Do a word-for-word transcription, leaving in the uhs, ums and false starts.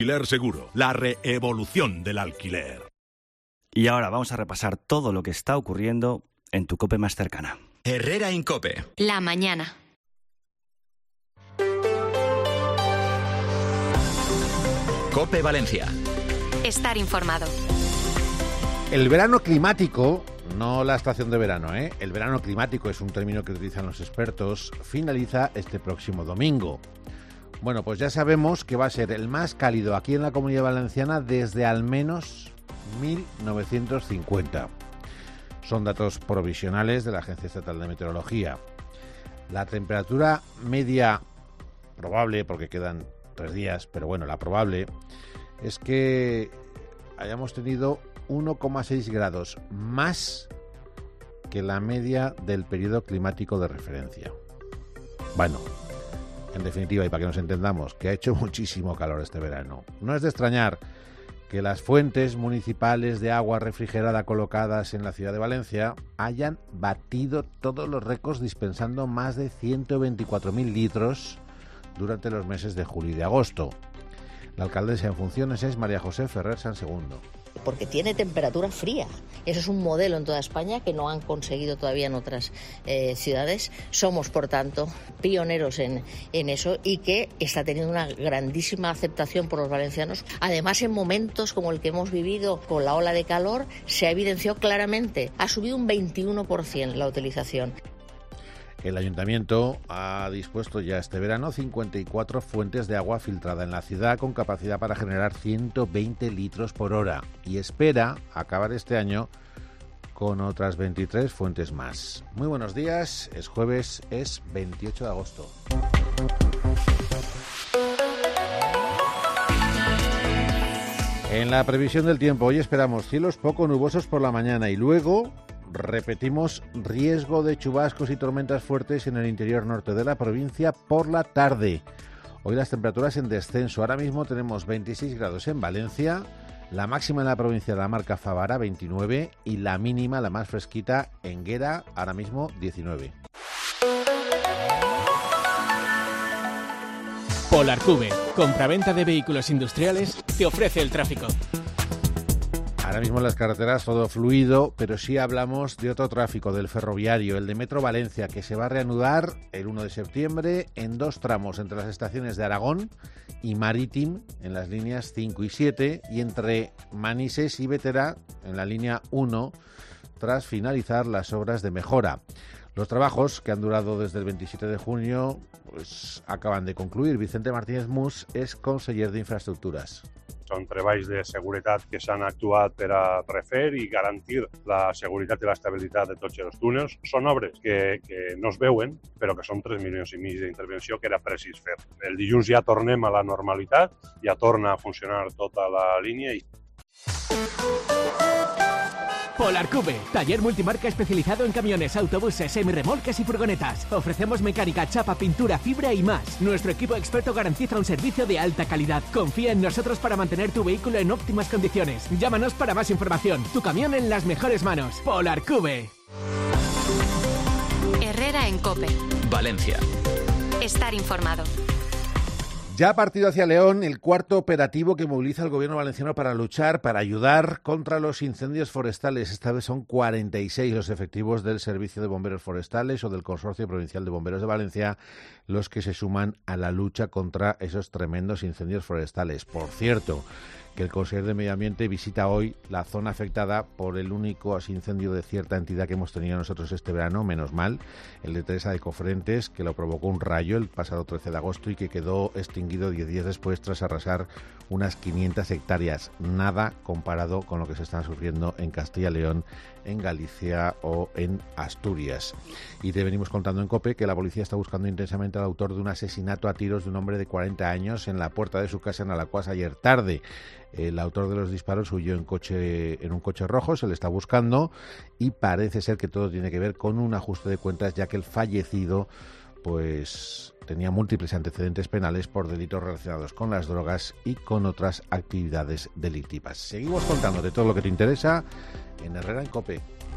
Alquiler Seguro, la reevolución del alquiler. Y ahora vamos a repasar todo lo que está ocurriendo en tu COPE más cercana. Herrera en COPE. La mañana. COPE Valencia. Estar informado. El verano climático, no la estación de verano, ¿eh? El verano climático es un término que utilizan los expertos, finaliza este próximo domingo. Bueno, pues ya sabemos que va a ser el más cálido aquí en la Comunidad Valenciana desde al menos mil novecientos cincuenta. Son datos provisionales de la Agencia Estatal de Meteorología. La temperatura media probable, porque quedan tres días, pero bueno, la probable es que hayamos tenido uno coma seis grados más que la media del periodo climático de referencia. Bueno, en definitiva, y para que nos entendamos, que ha hecho muchísimo calor este verano. No es de extrañar que las fuentes municipales de agua refrigerada colocadas en la ciudad de Valencia hayan batido todos los récords dispensando más de ciento veinticuatro mil litros durante los meses de julio y de agosto. La alcaldesa en funciones es María José Ferrer Sansegundo. Porque tiene temperatura fría. Eso es un modelo en toda España que no han conseguido todavía en otras eh, ciudades. Somos, por tanto, pioneros en, en eso y que está teniendo una grandísima aceptación por los valencianos. Además, en momentos como el que hemos vivido con la ola de calor, se ha evidenciado claramente. Ha subido un veintiuno por ciento la utilización. El ayuntamiento ha dispuesto ya este verano cincuenta y cuatro fuentes de agua filtrada en la ciudad con capacidad para generar ciento veinte litros por hora y espera acabar este año con otras veintitrés fuentes más. Muy buenos días, es jueves, es veintiocho de agosto. En la previsión del tiempo, hoy esperamos cielos poco nubosos por la mañana y luego repetimos riesgo de chubascos y tormentas fuertes en el interior norte de la provincia por la tarde. Hoy las temperaturas en descenso. Ahora mismo tenemos veintiséis grados en Valencia, la máxima en la provincia de la marca Favara, veintinueve, y la mínima, la más fresquita, en Guera, ahora mismo diecinueve. Polarcube, compraventa de vehículos industriales, te ofrece el tráfico. Ahora mismo en las carreteras todo fluido, pero sí hablamos de otro tráfico, del ferroviario, el de Metro Valencia, que se va a reanudar el uno de septiembre en dos tramos entre las estaciones de Aragón y Marítim en las líneas cinco y siete y entre Manises y Bétera en la línea uno tras finalizar las obras de mejora. Los trabajos, que han durado desde el veintisiete de junio, pues acaban de concluir. Vicente Martínez Mus és conseller d'Infraestructures. Són treballs de seguretat que s'han actuat per a refer i garantir la seguretat i l'estabilitat de tots els túnels. Són obres que, que no es veuen, però que són tres milions i mig d'intervenció que era precís fer. El dilluns ja tornem a la normalitat, ja torna a funcionar tota la línia. I... Polarcube, taller multimarca especializado en camiones, autobuses, semirremolques y furgonetas. Ofrecemos mecánica, chapa, pintura, fibra y más. Nuestro equipo experto garantiza un servicio de alta calidad. Confía en nosotros para mantener tu vehículo en óptimas condiciones. Llámanos para más información. Tu camión en las mejores manos. Polarcube. Herrera en COPE. Valencia. Estar informado. Ya ha partido hacia León el cuarto operativo que moviliza el gobierno valenciano para luchar, para ayudar contra los incendios forestales. Esta vez son cuarenta y seis los efectivos del Servicio de Bomberos Forestales o del Consorcio Provincial de Bomberos de Valencia los que se suman a la lucha contra esos tremendos incendios forestales. Por cierto, que el consejero de Medio Ambiente visita hoy la zona afectada por el único incendio de cierta entidad que hemos tenido nosotros este verano, menos mal, el de Teresa de Cofrentes, que lo provocó un rayo el pasado trece de agosto y que quedó extinguido diez días después tras arrasar unas quinientas hectáreas. Nada comparado con lo que se está sufriendo en Castilla y León, en Galicia o en Asturias. Y te venimos contando en COPE que la policía está buscando intensamente al autor de un asesinato a tiros de un hombre de cuarenta años en la puerta de su casa en Alacuas ayer tarde. El autor de los disparos huyó en coche en un coche rojo, se le está buscando y parece ser que todo tiene que ver con un ajuste de cuentas, ya que el fallecido pues tenía múltiples antecedentes penales por delitos relacionados con las drogas y con otras actividades delictivas. Seguimos contándote todo lo que te interesa en Herrera en COPE.